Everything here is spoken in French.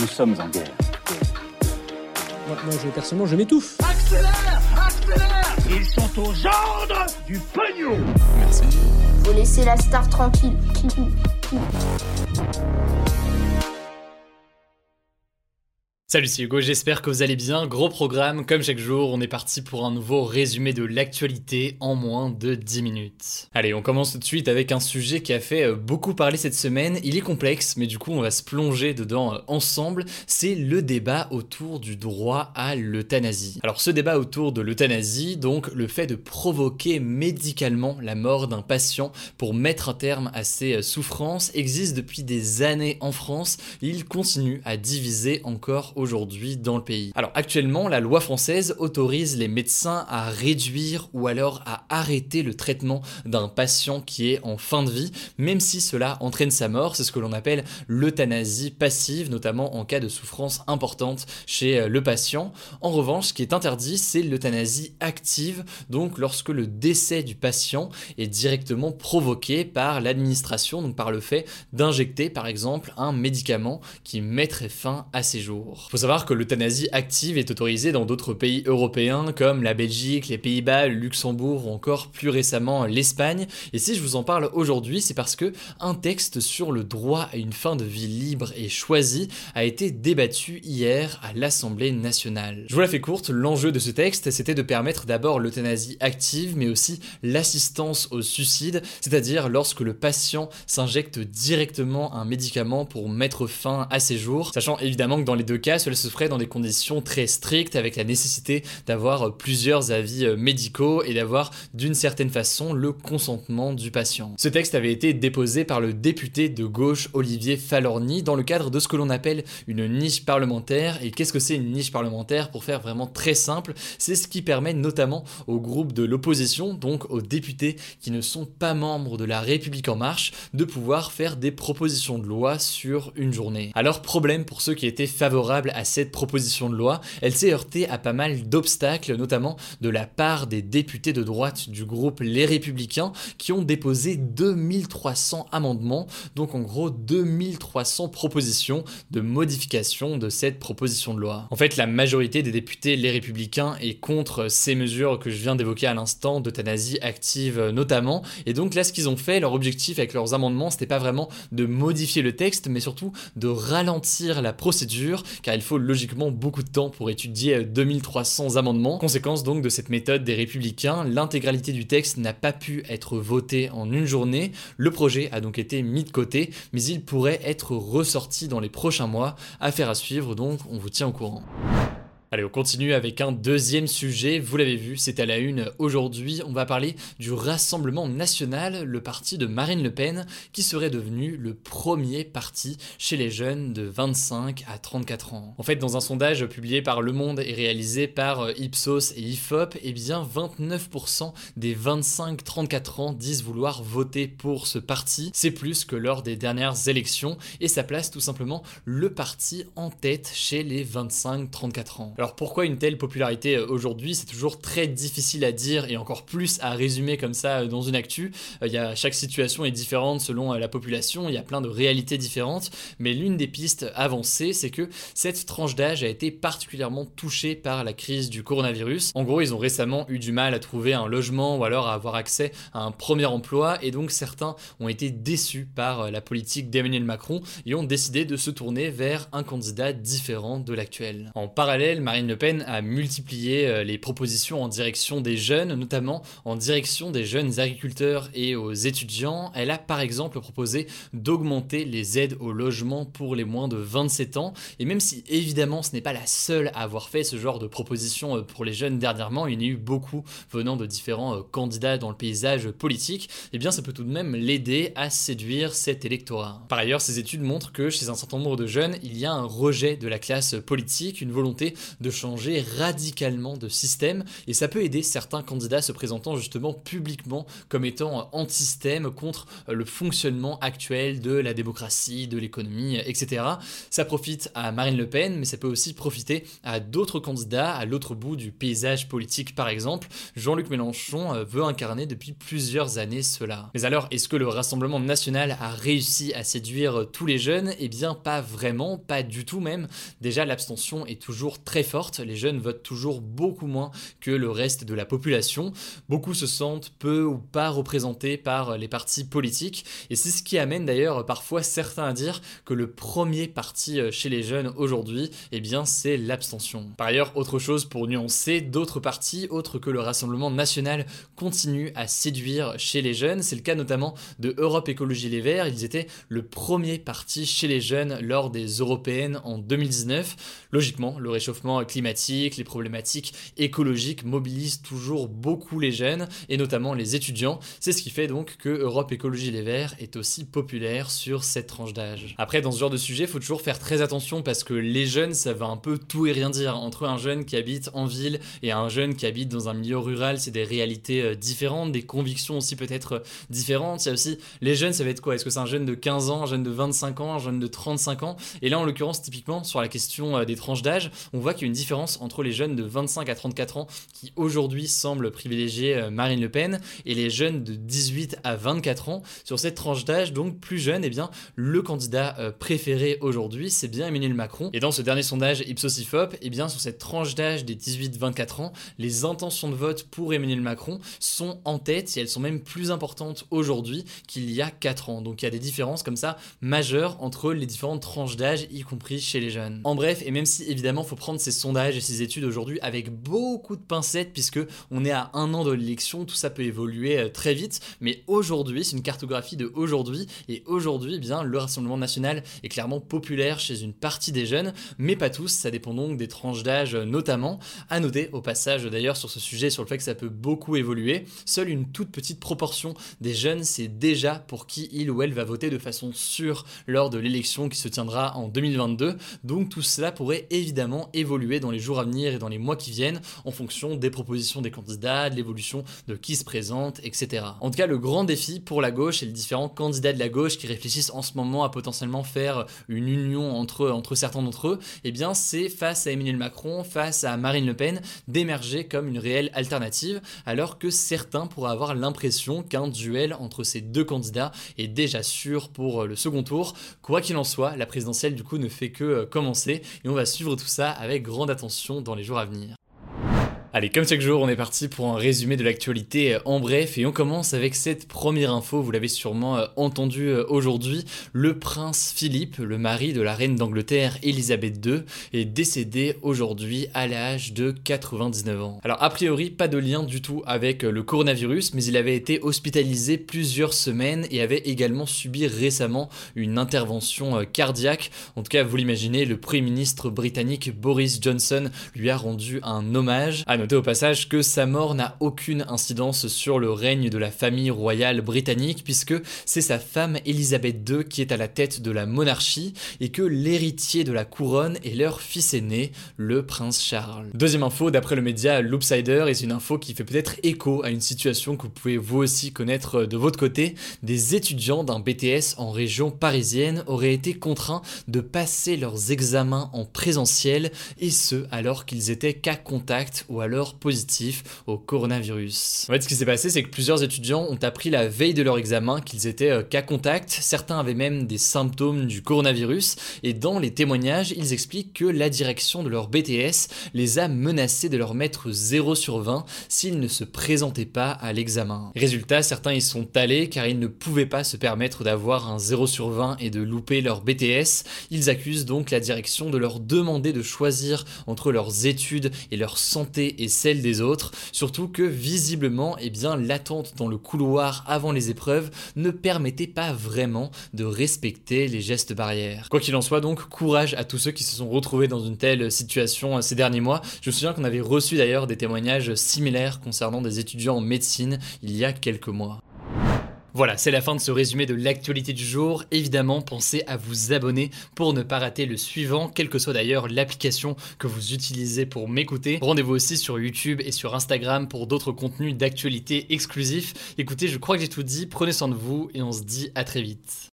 Nous sommes en guerre. Personnellement, je m'étouffe. Accélère! Accélère! Ils sont aux ordres du pognon! Merci. Faut laisser la star tranquille. Salut, c'est Hugo, j'espère que vous allez bien. Gros programme, comme chaque jour, on est parti pour un nouveau résumé de l'actualité en moins de 10 minutes. Allez, on commence tout de suite avec un sujet qui a fait beaucoup parler cette semaine. Il est complexe, mais du coup, on va se plonger dedans ensemble. C'est le débat autour du droit à l'euthanasie. Alors, ce débat autour de l'euthanasie, donc le fait de provoquer médicalement la mort d'un patient pour mettre un terme à ses souffrances, existe depuis des années en France. Il continue à diviser encore aujourd'hui dans le pays. Alors actuellement, la loi française autorise les médecins à réduire ou alors à arrêter le traitement d'un patient qui est en fin de vie, même si cela entraîne sa mort. C'est ce que l'on appelle l'euthanasie passive, notamment en cas de souffrance importante chez le patient. En revanche, ce qui est interdit, c'est l'euthanasie active, donc lorsque le décès du patient est directement provoqué par l'administration, donc par le fait d'injecter par exemple un médicament qui mettrait fin à ses jours. Il faut savoir que l'euthanasie active est autorisée dans d'autres pays européens comme la Belgique, les Pays-Bas, le Luxembourg ou encore plus récemment l'Espagne. Et si je vous en parle aujourd'hui, c'est parce que un texte sur le droit à une fin de vie libre et choisie a été débattu hier à l'Assemblée nationale. Je vous la fais courte, l'enjeu de ce texte, c'était de permettre d'abord l'euthanasie active, mais aussi l'assistance au suicide, c'est-à-dire lorsque le patient s'injecte directement un médicament pour mettre fin à ses jours, sachant évidemment que dans les deux cas, cela se ferait dans des conditions très strictes avec la nécessité d'avoir plusieurs avis médicaux et d'avoir d'une certaine façon le consentement du patient. Ce texte avait été déposé par le député de gauche Olivier Falorni dans le cadre de ce que l'on appelle une niche parlementaire. Et qu'est-ce que c'est une niche parlementaire? Pour faire vraiment très simple, c'est ce qui permet notamment aux groupes de l'opposition, donc aux députés qui ne sont pas membres de La République En Marche, de pouvoir faire des propositions de loi sur une journée. Alors problème pour ceux qui étaient favorables à cette proposition de loi, elle s'est heurtée à pas mal d'obstacles, notamment de la part des députés de droite du groupe Les Républicains qui ont déposé 2300 amendements, donc en gros 2300 propositions de modification de cette proposition de loi. En fait, la majorité des députés Les Républicains est contre ces mesures que je viens d'évoquer à l'instant, d'euthanasie active notamment, et donc là ce qu'ils ont fait, leur objectif avec leurs amendements, c'était pas vraiment de modifier le texte, mais surtout de ralentir la procédure, car il faut logiquement beaucoup de temps pour étudier 2300 amendements. Conséquence donc de cette méthode des Républicains, l'intégralité du texte n'a pas pu être votée en une journée. Le projet a donc été mis de côté, mais il pourrait être ressorti dans les prochains mois. Affaire à suivre, donc on vous tient au courant. Allez, on continue avec un deuxième sujet, vous l'avez vu, c'est à la une aujourd'hui, on va parler du Rassemblement National, le parti de Marine Le Pen, qui serait devenu le premier parti chez les jeunes de 25 à 34 ans. En fait, dans un sondage publié par Le Monde et réalisé par Ipsos et IFOP, eh bien 29% des 25-34 ans disent vouloir voter pour ce parti. C'est plus que lors des dernières élections et ça place tout simplement le parti en tête chez les 25-34 ans. Alors pourquoi une telle popularité aujourd'hui? C'est toujours très difficile à dire et encore plus à résumer comme ça dans une actu. Chaque situation est différente selon la population, il y a plein de réalités différentes, mais l'une des pistes avancées, c'est que cette tranche d'âge a été particulièrement touchée par la crise du coronavirus. En gros, ils ont récemment eu du mal à trouver un logement ou alors à avoir accès à un premier emploi et donc certains ont été déçus par la politique d'Emmanuel Macron et ont décidé de se tourner vers un candidat différent de l'actuel. En parallèle, Marine Le Pen a multiplié les propositions en direction des jeunes, notamment en direction des jeunes agriculteurs et aux étudiants. Elle a par exemple proposé d'augmenter les aides au logement pour les moins de 27 ans. Et même si évidemment ce n'est pas la seule à avoir fait ce genre de propositions pour les jeunes dernièrement, il y en a eu beaucoup venant de différents candidats dans le paysage politique, et bien ça peut tout de même l'aider à séduire cet électorat. Par ailleurs, ces études montrent que chez un certain nombre de jeunes, il y a un rejet de la classe politique, une volonté de changer radicalement de système et ça peut aider certains candidats se présentant justement publiquement comme étant anti-système contre le fonctionnement actuel de la démocratie, de l'économie, etc. Ça profite à Marine Le Pen, mais ça peut aussi profiter à d'autres candidats à l'autre bout du paysage politique par exemple. Jean-Luc Mélenchon veut incarner depuis plusieurs années cela. Mais alors, est-ce que le Rassemblement national a réussi à séduire tous les jeunes? Eh bien pas vraiment, pas du tout même. Déjà l'abstention est toujours très forte, les jeunes votent toujours beaucoup moins que le reste de la population. Beaucoup se sentent peu ou pas représentés par les partis politiques et c'est ce qui amène d'ailleurs parfois certains à dire que le premier parti chez les jeunes aujourd'hui, eh bien c'est l'abstention. Par ailleurs, autre chose pour nuancer, d'autres partis autres que le Rassemblement national continuent à séduire chez les jeunes. C'est le cas notamment de Europe Écologie Les Verts. Ils étaient le premier parti chez les jeunes lors des européennes en 2019. Logiquement, le réchauffement climatique, les problématiques écologiques mobilisent toujours beaucoup les jeunes et notamment les étudiants. C'est ce qui fait donc que Europe Écologie Les Verts est aussi populaire sur cette tranche d'âge. Après, dans ce genre de sujet, il faut toujours faire très attention parce que les jeunes, ça va un peu tout et rien dire. Entre un jeune qui habite en ville et un jeune qui habite dans un milieu rural, c'est des réalités différentes, des convictions aussi peut-être différentes. Il y a aussi les jeunes, ça va être quoi? Est-ce que c'est un jeune de 15 ans, un jeune de 25 ans, un jeune de 35 ans? Et là, en l'occurrence, typiquement, sur la question des tranches d'âge, on voit qu'il y a une différence entre les jeunes de 25 à 34 ans qui aujourd'hui semblent privilégier Marine Le Pen et les jeunes de 18 à 24 ans. Sur cette tranche d'âge, donc plus jeune, eh bien, le candidat préféré aujourd'hui, c'est bien Emmanuel Macron. Et dans ce dernier sondage Ipsos-Ifop, eh bien, sur cette tranche d'âge des 18-24 ans, les intentions de vote pour Emmanuel Macron sont en tête et elles sont même plus importantes aujourd'hui qu'il y a 4 ans. Donc il y a des différences comme ça majeures entre les différentes tranches d'âge, y compris chez les jeunes. En bref, et même si évidemment il faut prendre ces sondages et ces études aujourd'hui avec beaucoup de pincettes puisque on est à 1 an de l'élection, tout ça peut évoluer très vite, mais aujourd'hui, c'est une cartographie de aujourd'hui et aujourd'hui, eh bien, le Rassemblement national est clairement populaire chez une partie des jeunes, mais pas tous, ça dépend donc des tranches d'âge notamment. À noter au passage d'ailleurs sur ce sujet, sur le fait que ça peut beaucoup évoluer, seule une toute petite proportion des jeunes sait déjà pour qui il ou elle va voter de façon sûre lors de l'élection qui se tiendra en 2022, donc tout cela pourrait évidemment évoluer dans les jours à venir et dans les mois qui viennent en fonction des propositions des candidats, de l'évolution de qui se présente, etc. En tout cas, le grand défi pour la gauche et les différents candidats de la gauche qui réfléchissent en ce moment à potentiellement faire une union entre certains d'entre eux, eh bien c'est face à Emmanuel Macron, face à Marine Le Pen, d'émerger comme une réelle alternative, alors que certains pourraient avoir l'impression qu'un duel entre ces deux candidats est déjà sûr pour le second tour. Quoi qu'il en soit, la présidentielle du coup ne fait que commencer et on va suivre tout ça avec grande attention dans les jours à venir. Allez, comme chaque jour, on est parti pour un résumé de l'actualité en bref et on commence avec cette première info, vous l'avez sûrement entendu aujourd'hui, le prince Philippe, le mari de la reine d'Angleterre Elisabeth II, est décédé aujourd'hui à l'âge de 99 ans. Alors a priori, pas de lien du tout avec le coronavirus, mais il avait été hospitalisé plusieurs semaines et avait également subi récemment une intervention cardiaque. En tout cas, vous l'imaginez, le Premier ministre britannique Boris Johnson lui a rendu un hommage. À noter au passage que sa mort n'a aucune incidence sur le règne de la famille royale britannique puisque c'est sa femme Elisabeth II qui est à la tête de la monarchie et que l'héritier de la couronne est leur fils aîné, le prince Charles. Deuxième info, d'après le média Loopsider, et c'est une info qui fait peut-être écho à une situation que vous pouvez vous aussi connaître de votre côté, des étudiants d'un BTS en région parisienne auraient été contraints de passer leurs examens en présentiel et ce alors qu'ils étaient cas contact ou alors positif au coronavirus. En fait, ce qui s'est passé, c'est que plusieurs étudiants ont appris la veille de leur examen qu'ils étaient cas contact. Certains avaient même des symptômes du coronavirus et dans les témoignages, ils expliquent que la direction de leur BTS les a menacés de leur mettre 0 sur 20 s'ils ne se présentaient pas à l'examen. Résultat, certains y sont allés car ils ne pouvaient pas se permettre d'avoir un 0 sur 20 et de louper leur BTS. Ils accusent donc la direction de leur demander de choisir entre leurs études et leur santé et celle des autres, surtout que visiblement, eh bien, l'attente dans le couloir avant les épreuves ne permettait pas vraiment de respecter les gestes barrières. Quoi qu'il en soit donc, courage à tous ceux qui se sont retrouvés dans une telle situation ces derniers mois. Je me souviens qu'on avait reçu d'ailleurs des témoignages similaires concernant des étudiants en médecine il y a quelques mois. Voilà, c'est la fin de ce résumé de l'actualité du jour. Évidemment, pensez à vous abonner pour ne pas rater le suivant, quelle que soit d'ailleurs l'application que vous utilisez pour m'écouter. Rendez-vous aussi sur YouTube et sur Instagram pour d'autres contenus d'actualité exclusifs. Écoutez, je crois que j'ai tout dit, prenez soin de vous et on se dit à très vite.